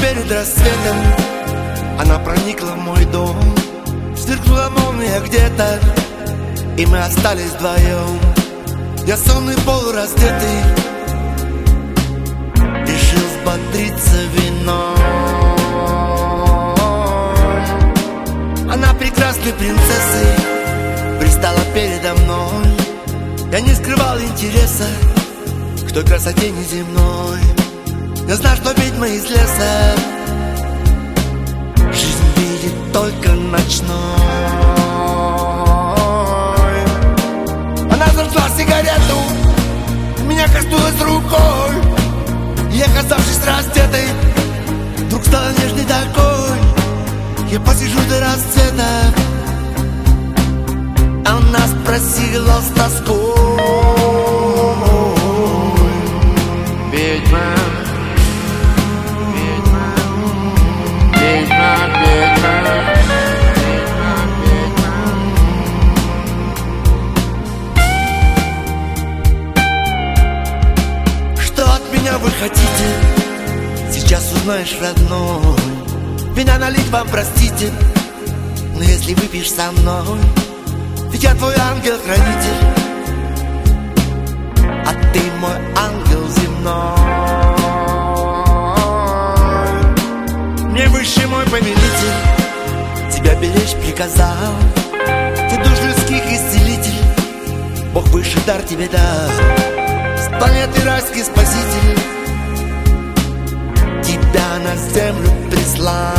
перед рассветом она проникла в мой дом. Сверкнула молния где-то, и мы остались вдвоем. Я сонный, полураздетый, решил взбодриться вином. Она прекрасной принцессой пристала передо мной. Я не скрывал интереса к той красоте неземной. Я знал, что ведьма из леса жизнь видит только ночной. Она зажгла сигарету, меня коснулась рукой. Я, оказавшись раздетой, вдруг стала нежной такой. Я посижу до рассвета. Она спросила с тоской: ведьма, ведьма, ведьма, ведьма, ведьма, ведьма. Что от меня вы хотите? Сейчас узнаешь, родной. Вина налить вам, простите, но если выпьешь со мной, ведь я твой ангел-хранитель, а ты мой ангел земной. Мне высший мой повелитель тебя беречь приказал. Ты душ людских исцелитель, Бог высший дар тебе дал. С планеты райский спаситель тебя на землю прислал.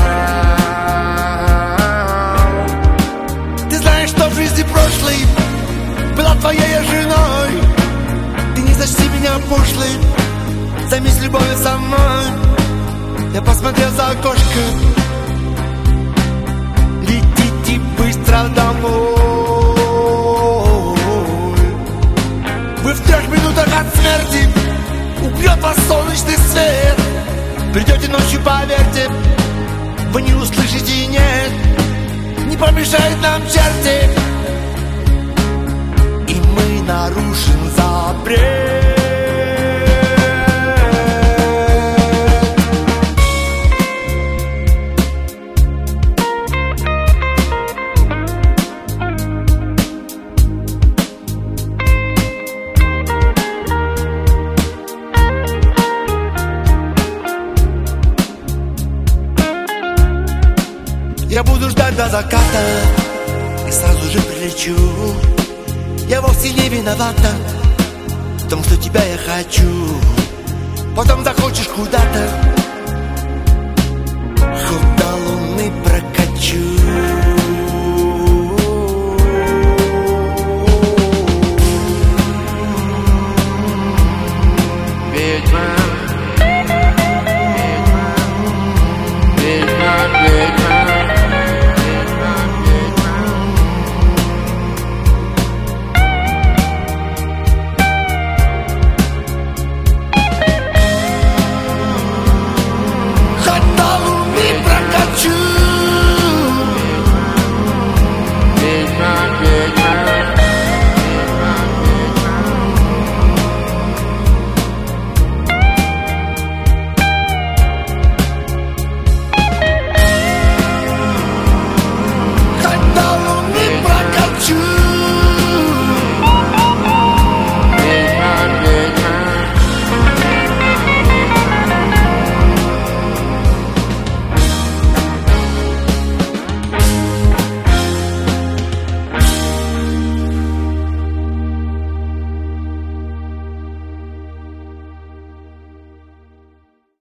Ты знаешь, что в жизни прошлой была твоей женой. Ты не сочти меня пошлой, займись любовью со мной. Я посмотрел за окошко, летите быстро домой. Вы в 3 минутах от смерти, убьет вас солнечный свет. Придете ночью, поверьте, вы не услышите и нет. Не помешает нам черти, и мы нарушим запрет. Я буду ждать до заката и сразу же прилечу. Я вовсе не виновата в том, что тебя я хочу. Потом захочешь куда-то